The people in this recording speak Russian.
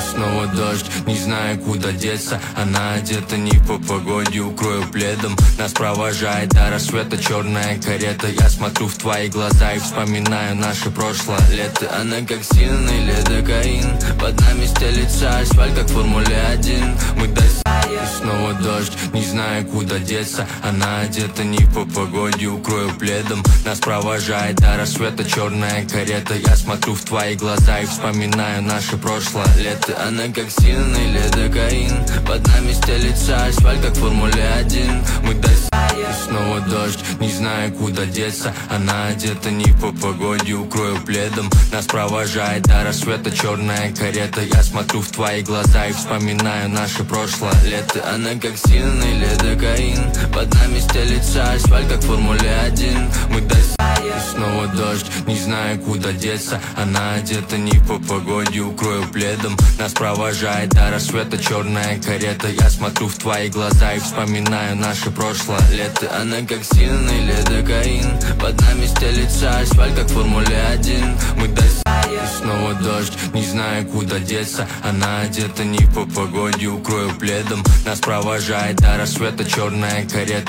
снова дождь, не знаю куда деться. Она одета не по погоде, укрою пледом. Нас провожает до рассвета черная карета. Я смотрю в твои глаза и вспоминаю наше прошлое лето. Она как сильный ледокаин, под нами стелится асфальт, как в Формуле-1. Мы до снова дождь, не знаю куда деться. Она одета не по погоде, укрою пледом. Нас провожает до рассвета черная карета. Я смотрю в твои глаза и вспоминаю наше прошлое лето. Она как сильный ледокаин, под нами стелится асфальт, как в Формуле-1. Мы до снова дождь, не знаю куда деться. Она одета не по погоде, укрою пледом. Нас провожает до рассвета черная карета. Я смотрю в твои глаза и вспоминаю наше прошлое лето. Она как сильный ледокаин, под нами стелится асфальт, как в Формуле-1. Мы до снова дождь, не знаю куда деться. Она одета не по погоде, укрою пледом. Нас провожает до рассвета черная карета. Я смотрю в твои глаза и вспоминаю наше прошлое лето. Она как сильный ледокаин, под нами стелится асфальт, как в Формуле-1. Мы до снова дождь, не знаю куда деться. Она одета не по погоде, укрою пледом. Нас провожает до рассвета черная карета.